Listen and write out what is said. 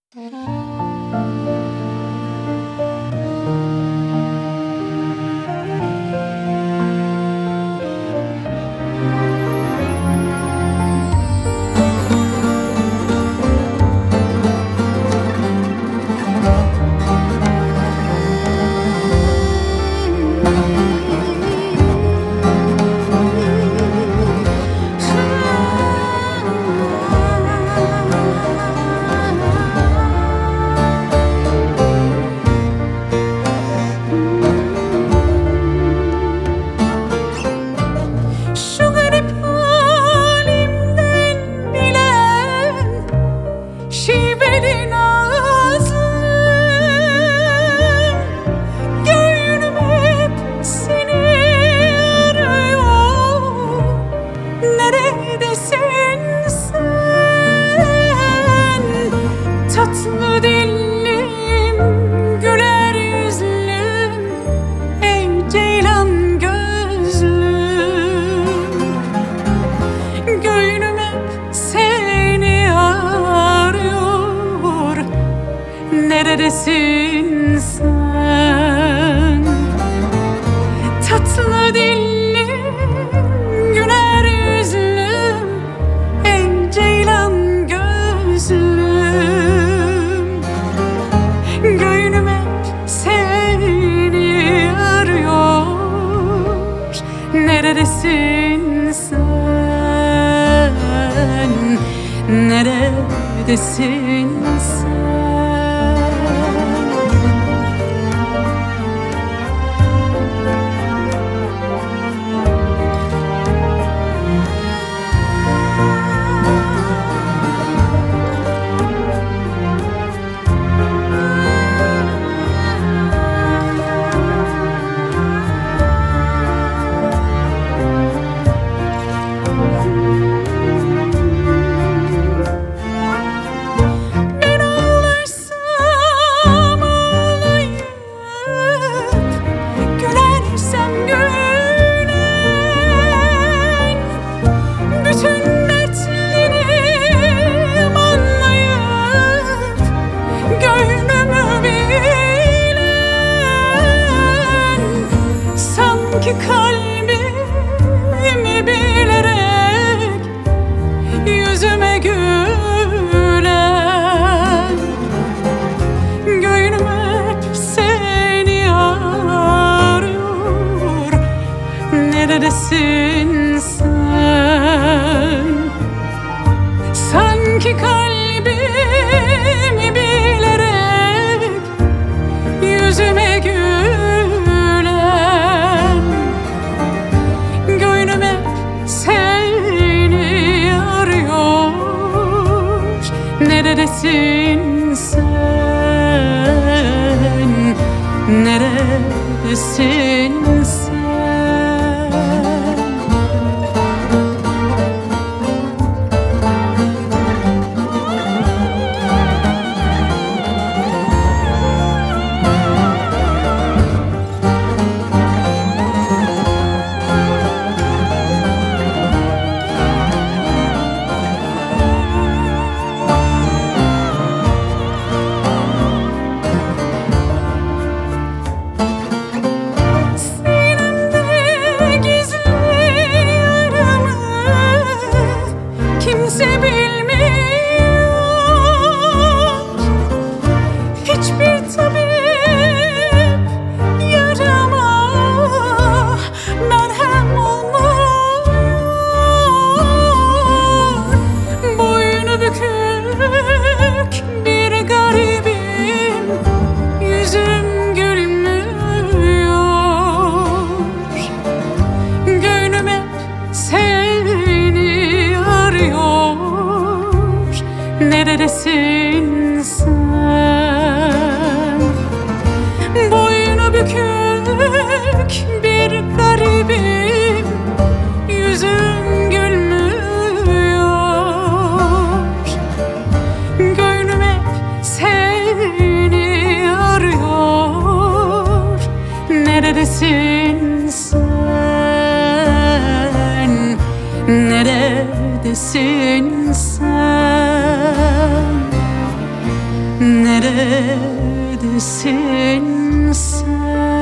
Tatlı dillim, güler yüzlüm, ey ceylan gözlüm. Gönlüm hep seni arıyor. Neredesin sen? Tatlı dillim, güler yüzlüm, ey ceylan gözlüm. Gönlüm hep seni arıyor. Neredesin sen? Neredesin sen? Sanki kalbimi bilerek yüzüme gülen. Gönlüm hep seni arıyor. Neredesin sen? Sanki kalbimi bilerek yüzüme gülen. Neredesin sen? Neredesin sen? Kimse bilmiyor, hiçbir tabip yarama merhem olmuyor. Boynu bükük bir garibim, yüzüm gülmüyor. Gönlüm hep seni arıyor. Neredesin sen? Boynu bükük bir garibim, yüzüm gülmüyor. Gönlüm hep seni arıyor. Neredesin sen? Neredesin sen? neredesin sen?